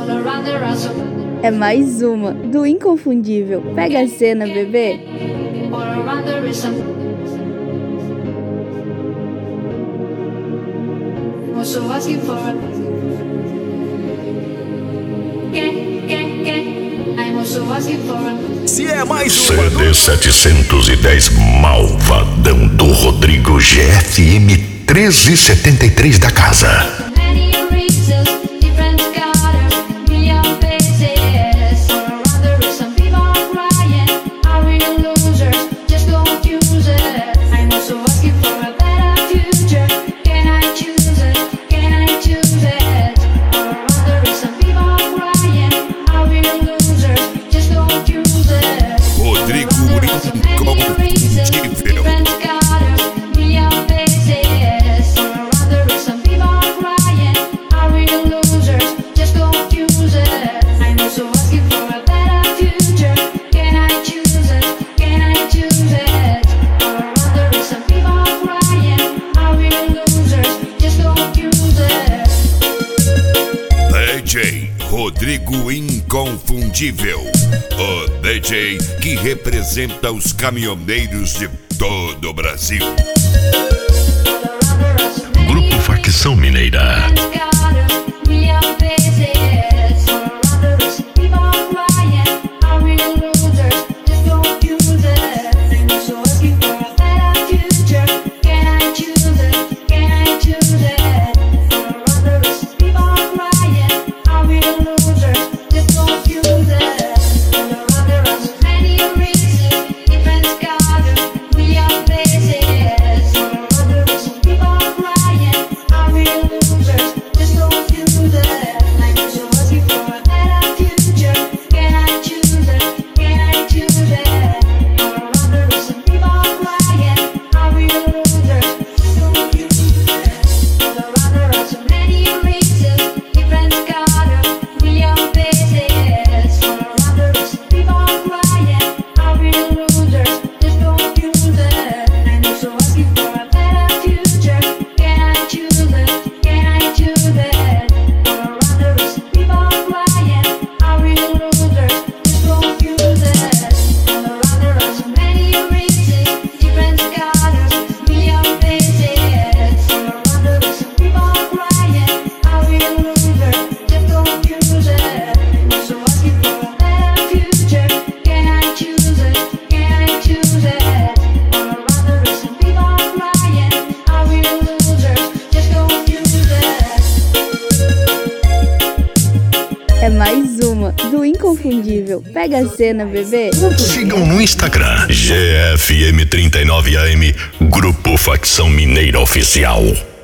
É mais uma do Inconfundível. Pega a cena, bebê. Se é mais uma CD 710 Malvadão do Rodrigo GFM 1373 da casa. DJ Rodrigo Inconfundível, o DJ que representa os caminhoneiros de todo o Brasil. Grupo Facção Mineira. É mais uma do Inconfundível. Pega a cena, bebê. Sigam no Instagram GFM39AM Grupo Facção Mineira Oficial.